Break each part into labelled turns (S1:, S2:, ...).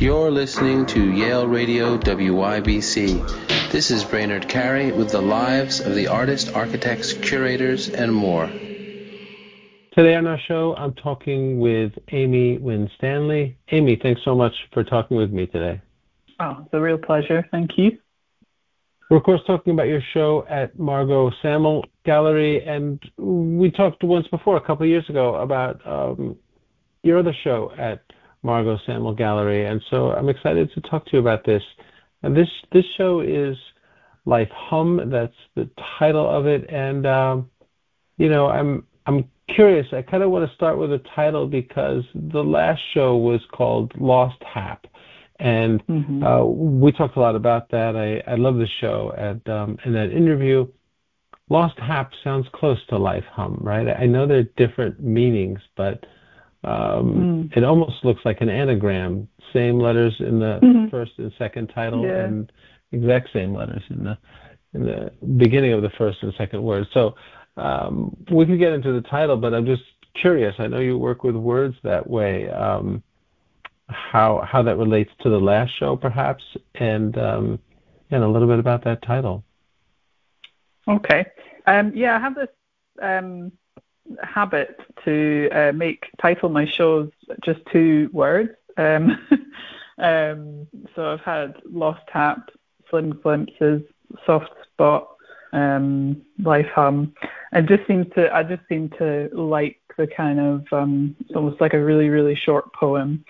S1: You're listening to Yale Radio WYBC. This is Brainerd Carey with the lives of the artists, architects, curators, and more.
S2: Today on our show, I'm talking with Amy Winstanley. Amy, thanks so much for talking with me today.
S3: Oh, it's a real pleasure. Thank you.
S2: We're, of course, talking about your show at Margot Sammel Gallery, and we talked once before, a couple of years ago, about your other show at Margot Sammel Gallery, and so I'm excited to talk to you about this. And this show is Life Hum. That's the title of it, and I'm curious. I kind of want to start with a title because the last show was called Lost Hap, and we talked a lot about that. I love the show, and in that interview, Lost Hap sounds close to Life Hum, right? I know they're different meanings, but it almost looks like an anagram. Same letters in the first and second title, and exact same letters in the beginning of the first and second word. So we could get into the title, but I'm just curious. I know you work with words that way. How that relates to the last show, perhaps, and a little bit about that title.
S3: Okay. I have this habit to title my shows just two words. So I've had Lost Hap, Slim Glimpses, Soft Spot, Life Hum. I just seem to like the kind of it's almost like a really, really short poem.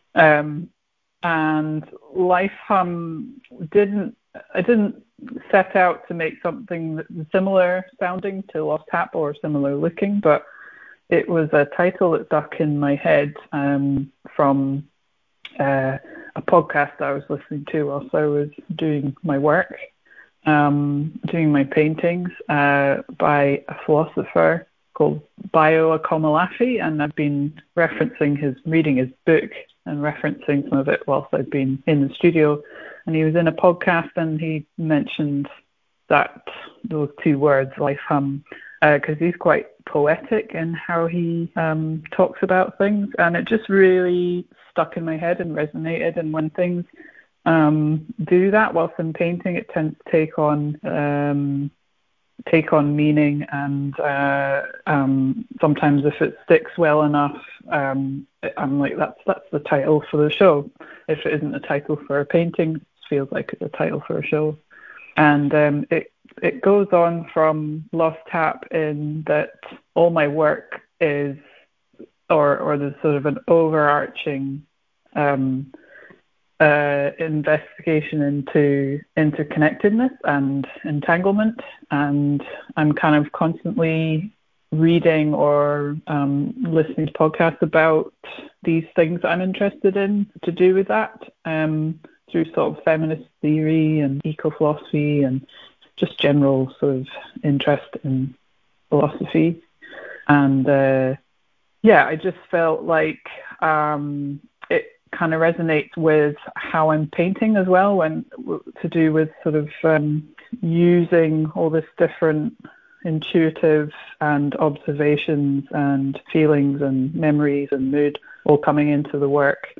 S3: And Life Hum I didn't set out to make something similar sounding to Lost Hap or similar looking, but it was a title that stuck in my head from a podcast I was listening to whilst I was doing my work, doing my paintings by a philosopher called Bayo Akomolafe, and I've been reading his book and referencing some of it whilst I've been in the studio. And he was in a podcast and he mentioned those two words, Life Hum, because he's quite poetic in how he talks about things, and it just really stuck in my head and resonated. And when things do that whilst I'm painting, it tends to take on meaning, and sometimes if it sticks well enough, I'm like, that's the title for the show. If it isn't a title for a painting, it feels like it's a title for a show. And it goes on from Lost Hap in that all my work is, or there's sort of an overarching investigation into interconnectedness and entanglement, and I'm kind of constantly reading or listening to podcasts about these things that I'm interested in to do with that, through sort of feminist theory and eco-philosophy and just general sort of interest in philosophy. And I just felt like it kind of resonates with how I'm painting as well, when to do with sort of using all this different intuitive and observations and feelings and memories and mood all coming into the work,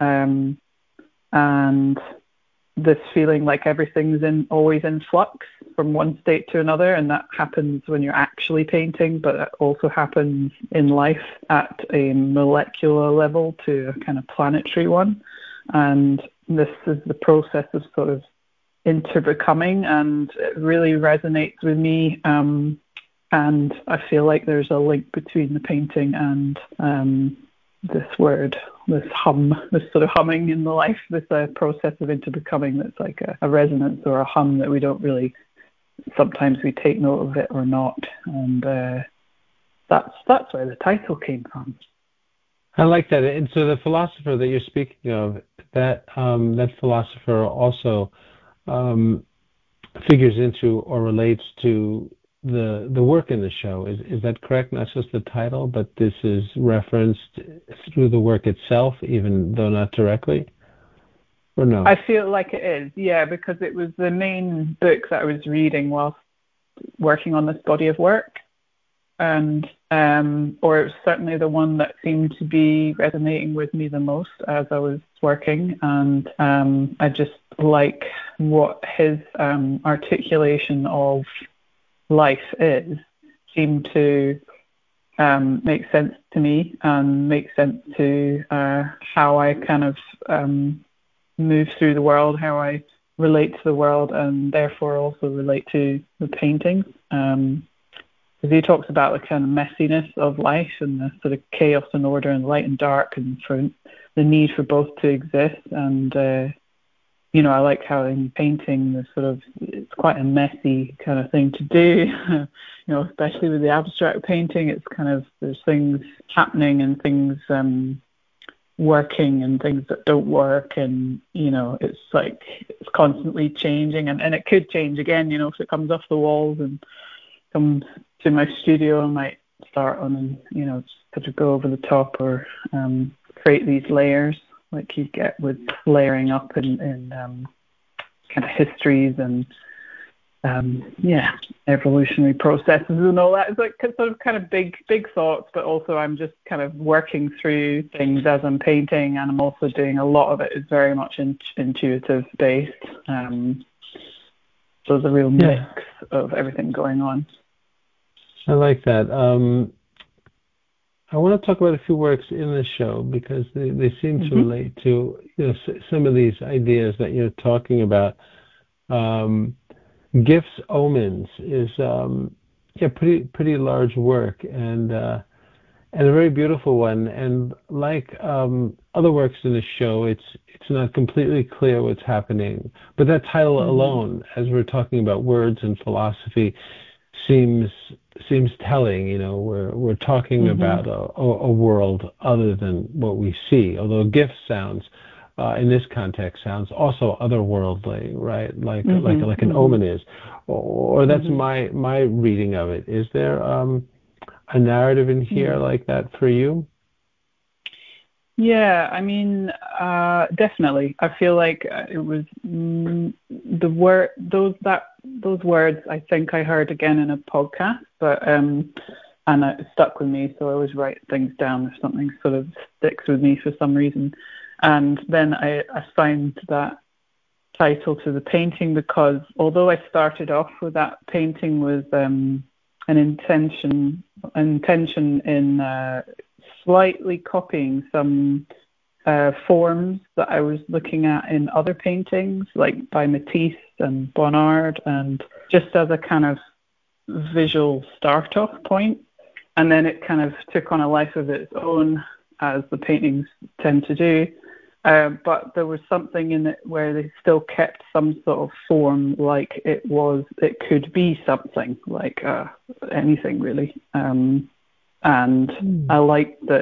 S3: and this feeling like everything's always in flux from one state to another, and that happens when you're actually painting, but it also happens in life at a molecular level to a kind of planetary one. And this is the process of sort of interbecoming, and it really resonates with me. And I feel like there's a link between the painting and this word, this hum, this sort of humming in the life, this process of interbecoming that's like a resonance or a hum that we don't really, sometimes we take note of it or not. And that's where the title came from.
S2: I like that. And so the philosopher that you're speaking of, that philosopher also figures into or relates to the work in the show. Is that correct? Not just the title, but this is referenced through the work itself, even though not directly? Or no?
S3: I feel like it is, yeah, because it was the main book that I was reading whilst working on this body of work. And or it was certainly the one that seemed to be resonating with me the most as I was working. And I just like what his articulation of life is, seemed to make sense to me and make sense to how I kind of move through the world, how I relate to the world, and therefore also relate to the paintings. Because he talks about the kind of messiness of life and the sort of chaos and order and light and dark, and for the need for both to exist. And I like how in painting it's quite a messy kind of thing to do. Especially with the abstract painting, it's kind of, there's things happening and things working and things that don't work, and it's like it's constantly changing, and it could change again. If it comes off the walls and comes to my studio, I might start on and sort of go over the top, or create these layers like you get with layering up in kind of histories and evolutionary processes and all that. It's like sort of kind of big thoughts, but also I'm just kind of working through things as I'm painting, and I'm also doing a lot of it is very much intuitive based. So there's a real mix of everything going on.
S2: I like that. I want to talk about a few works in the show because they seem to relate to some of these ideas that you're talking about. Gifts, Omens is pretty large work and a very beautiful one. And like other works in the show, it's not completely clear what's happening. But that title alone, as we're talking about words and philosophy, seems telling. We're talking about a world other than what we see. Although gift sounds, in this context, sounds also otherworldly, right? Like an omen is, or that's my reading of it. Is there a narrative in here like that for you?
S3: Yeah, I mean, definitely. I feel like it was those words I think I heard again in a podcast, but and it stuck with me, so I always write things down if something sort of sticks with me for some reason. And then I assigned that title to the painting because although I started off with that painting with an intention in slightly copying some forms that I was looking at in other paintings, like by Matisse and Bonnard, and just as a kind of visual start-off point. And then it kind of took on a life of its own, as the paintings tend to do. But there was something in it where they still kept some sort of form, like it could be something, like anything really. And I like that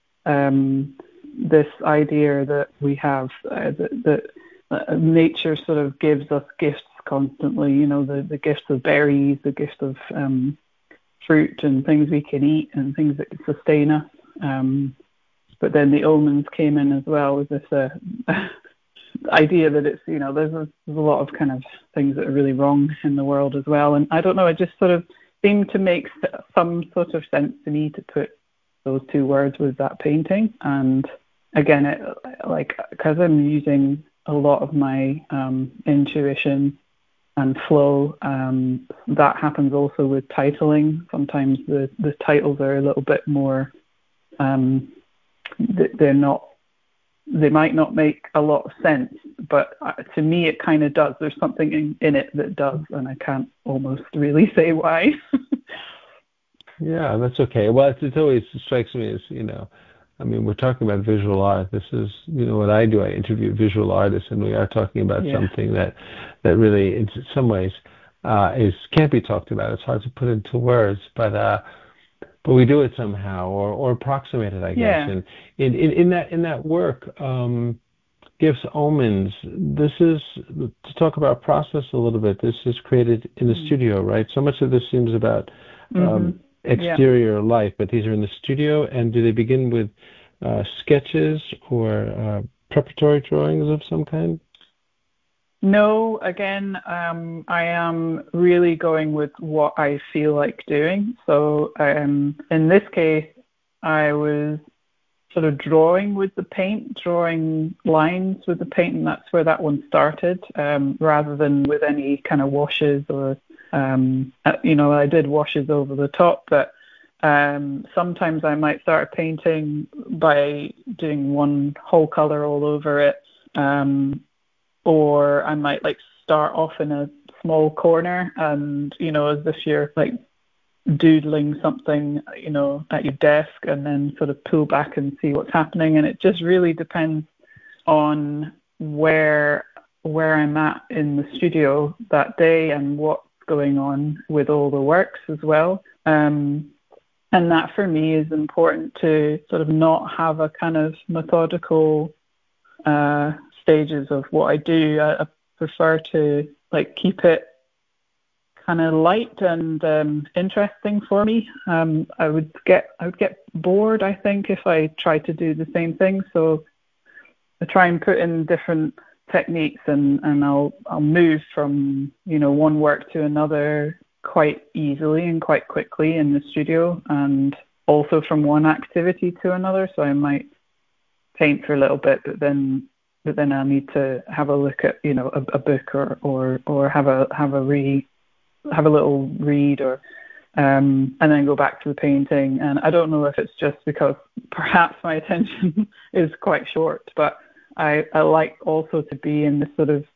S3: this idea that we have that nature sort of gives us gifts constantly. The gifts of berries, the gift of fruit and things we can eat and things that can sustain us. But then the omens came in as well with this idea that it's, there's a lot of kind of things that are really wrong in the world as well. And I don't know, it just sort of seemed to make some sort of sense to me to put those two words with that painting. And again, because I'm using a lot of my intuition and flow, that happens also with titling. Sometimes the titles are a little bit more, they might not make a lot of sense, but to me it kind of does. There's something in it that does, and I can't almost really say why.
S2: Yeah, that's okay. Well, it always strikes me as, we're talking about visual art. This is, what I do. I interview visual artists, and we are talking about something that really, in some ways, can't be talked about. It's hard to put into words, but we do it somehow, or approximate it, I guess. And in that work, Gifts, Omens, this is, to talk about process a little bit, this is created in the studio, right? So much of this seems about exterior life, but these are in the studio. And do they begin with sketches or preparatory drawings of some kind?
S3: No, again, I am really going with what I feel like doing. So in this case, I was sort of drawing with the paint, drawing lines with the paint, and that's where that one started, rather than with any kind of washes or, I did washes over the top, but sometimes I might start painting by doing one whole color all over it, or I might like start off in a small corner and, as if you're like doodling something, at your desk, and then sort of pull back and see what's happening. And it just really depends on where I'm at in the studio that day and what's going on with all the works as well. And that for me is important, to sort of not have a kind of methodical stages of what I do. I prefer to like keep it kind of light and interesting for me. I would get bored, I think, if I tried to do the same thing. So I try and put in different techniques, and I'll move from one work to another quite easily and quite quickly in the studio, and also from one activity to another. So I might paint for a little bit, but then I need to have a look at a book or have a little read, or and then go back to the painting. And I don't know if it's just because perhaps my attention is quite short, but I like also to be in this sort of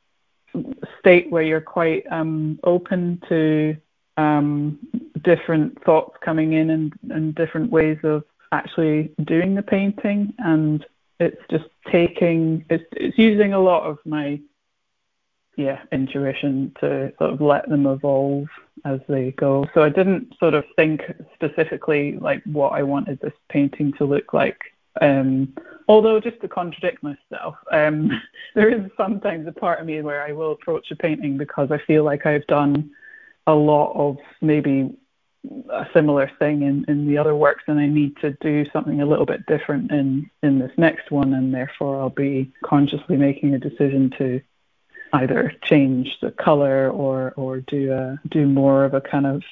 S3: state where you're quite open to different thoughts coming in and different ways of actually doing the painting. And it's just it's using a lot of my intuition to sort of let them evolve as they go. So I didn't sort of think specifically like what I wanted this painting to look like. Although, just to contradict myself, there is sometimes a part of me where I will approach a painting because I feel like I've done a lot of maybe a similar thing in the other works, and I need to do something a little bit different in this next one, and therefore I'll be consciously making a decision to either change the color or do more of a kind of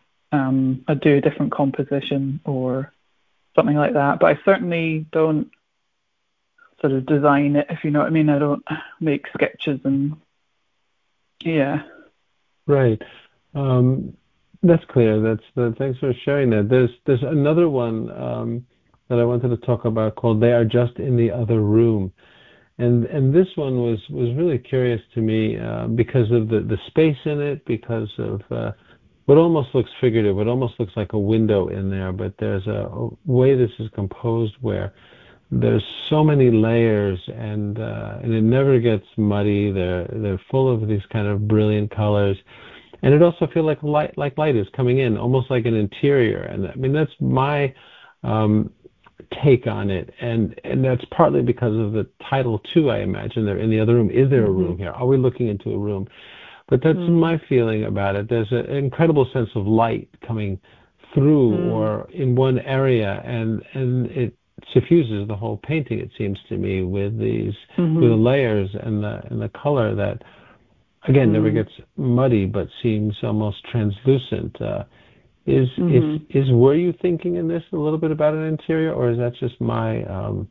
S3: do a different composition or something like that. But I certainly don't sort of design it, if you know what I mean. I don't make sketches and
S2: Right. That's clear. Thanks for sharing that. There's another one that I wanted to talk about called "They Are Just in the Other Room," and this one was really curious to me because of the space in it, because of what almost looks figurative, what almost looks like a window in there, but there's a way this is composed where there's so many layers, and it never gets muddy. They're full of these kind of brilliant colors. And it also feels like light is coming in, almost like an interior. And I mean, that's my take on it. And that's partly because of the title, too, I imagine. They're in the other room. Is there a room here? Are we looking into a room? But that's my feeling about it. There's an incredible sense of light coming through or in one area, and it suffuses the whole painting, it seems to me, with these with the layers and the color that, again, never gets muddy, but seems almost translucent. Were you thinking in this a little bit about an interior, or is that just my,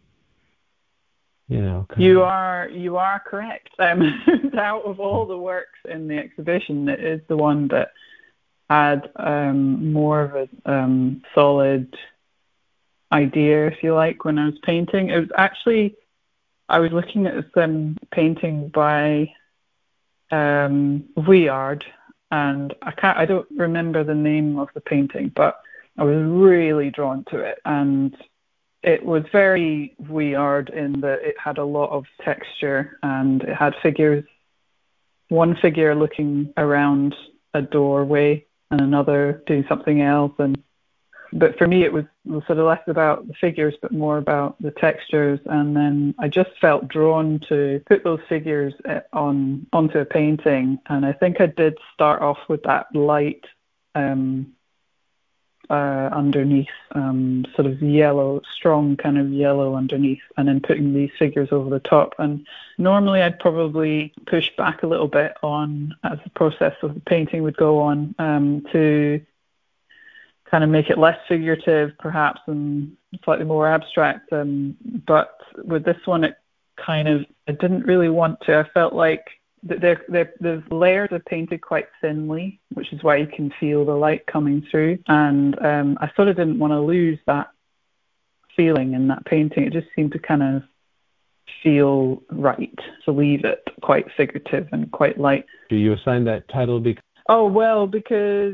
S3: You are correct. Out of all the works in the exhibition, it is the one that had more of a solid idea, if you like, when I was painting. It was actually, I was looking at this painting by Vuillard, and I don't remember the name of the painting, but I was really drawn to it, and it was very Vuillard in that it had a lot of texture, and it had figures, one figure looking around a doorway and another doing something else, but for me it was sort of less about the figures but more about the textures. And then I just felt drawn to put those figures onto a painting, and I think I did start off with that light underneath, sort of yellow, strong kind of yellow underneath, and then putting these figures over the top. And normally I'd probably push back a little bit on, as the process of the painting would go on, to kind of make it less figurative perhaps and slightly more abstract. But with this one, I didn't really want to. I felt like the layers are painted quite thinly, which is why you can feel the light coming through. And I sort of didn't want to lose that feeling in that painting. It just seemed to kind of feel right to leave it quite figurative and quite light.
S2: Do you assign that title because?
S3: Oh, well, because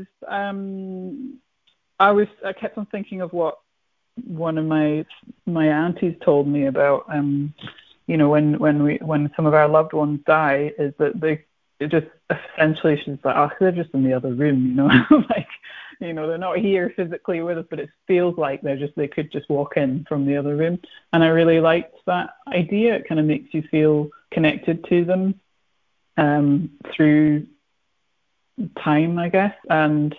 S3: I kept on thinking of what one of my aunties told me about, when some of our loved ones die, is that it just essentially, she's like, oh, they're just in the other room, like, they're not here physically with us, but it feels like they could just walk in from the other room. And I really liked that idea. It kind of makes you feel connected to them through time, I guess. And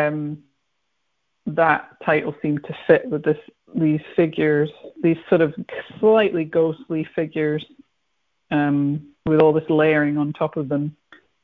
S3: that title seemed to fit with these figures, these sort of slightly ghostly figures, with all this layering on top of them.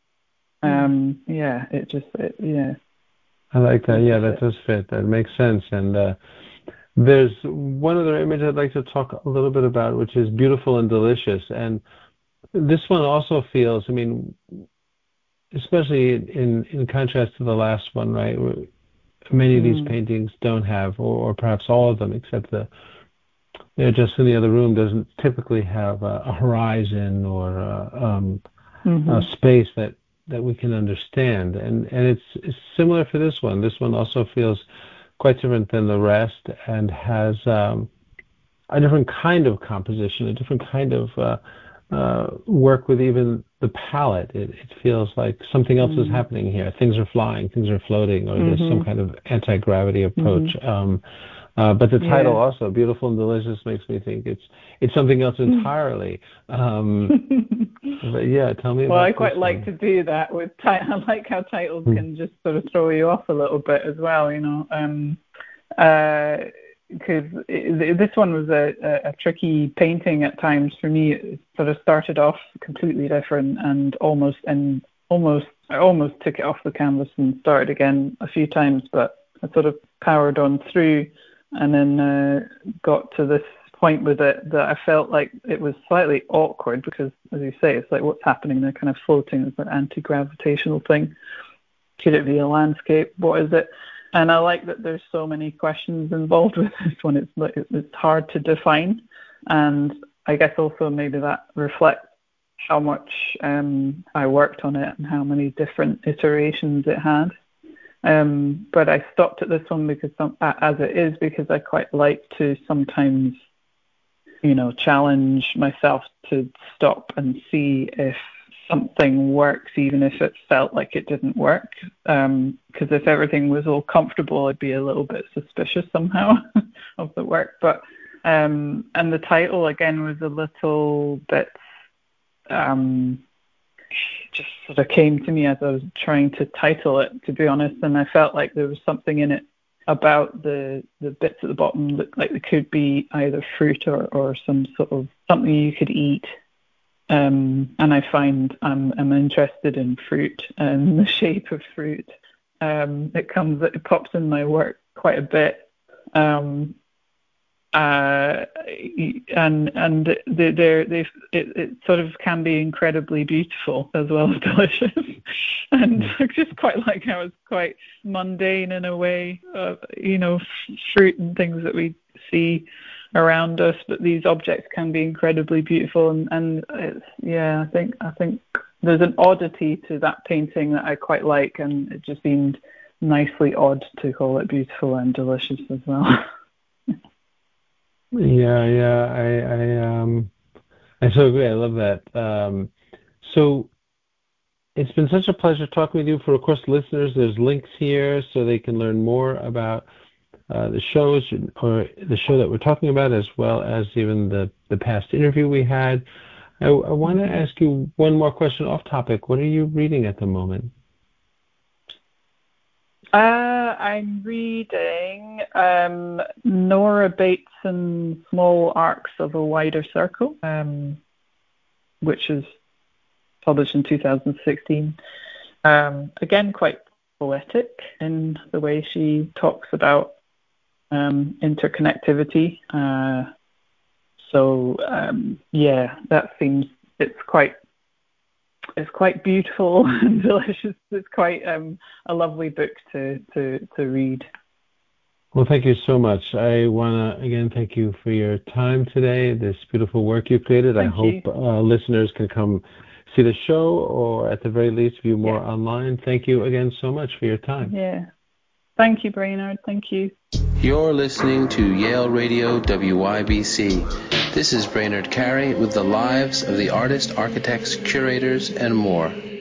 S3: Yeah.
S2: I like that. Yeah, that does fit. That makes sense. And there's one other image I'd like to talk a little bit about, which is Beautiful and Delicious. And this one also feels, especially in contrast to the last one, right? Many of these paintings don't have, or perhaps all of them, except Just in the Other Room doesn't typically have a horizon or a space that we can understand. And it's similar for this one. This one also feels quite different than the rest and has a different kind of composition, a different kind of work with even the palette. It feels like something else is happening here. Things are flying, things are floating, or there's some kind of anti-gravity approach. But the title also, Beautiful and Delicious, makes me think it's something else entirely. But yeah, tell me about
S3: I quite like to do that with I like how titles can just sort of throw you off a little bit as well, because this one was a tricky painting at times for me. It sort of started off completely different and I almost took it off the canvas and started again a few times, but I sort of powered on through and then got to this point with it that I felt like it was slightly awkward because, as you say, it's like what's happening? They're kind of floating. It's an anti-gravitational thing. Could it be a landscape? What is it? And I like that there's so many questions involved with this one. It's hard to define. And I guess also maybe that reflects how much I worked on it and how many different iterations it had. But I stopped at this one because because I quite like to sometimes, challenge myself to stop and see if something works, even if it felt like it didn't work. Because if everything was all comfortable, I'd be a little bit suspicious somehow of the work. But and the title again was a little bit just sort of came to me as I was trying to title it, to be honest. And I felt like there was something in it about the bits at the bottom looked like they could be either fruit or some sort of something you could eat. And I find I'm interested in fruit and the shape of fruit. It pops in my work quite a bit. And it sort of can be incredibly beautiful as well as delicious. And I just quite like how it's quite mundane in a way, fruit and things that we see around us, but these objects can be incredibly beautiful. And it's, I think there's an oddity to that painting that I quite like, and it just seemed nicely odd to call it beautiful and delicious as well.
S2: I so agree. I love that. So it's been such a pleasure talking with you. For, of course, listeners, there's links here so they can learn more about the shows or the show that we're talking about, as well as even the past interview we had. I want to ask you one more question off topic. What are you reading at the moment?
S3: I'm reading Nora Bateson's Small Arcs of a Wider Circle, which is published in 2016. Again, quite poetic in the way she talks about interconnectivity. That seems it's quite beautiful and delicious. It's quite a lovely book to read.
S2: Well, thank you so much. I want to, again, thank you for your time today, this beautiful work you created. I hope listeners can come see the show or at the very least view more online. Thank you again so much for your time.
S3: Yeah. Thank you, Brainerd. Thank you.
S1: You're listening to Yale Radio WYBC. This is Brainerd Carey with the lives of the artists, architects, curators, and more.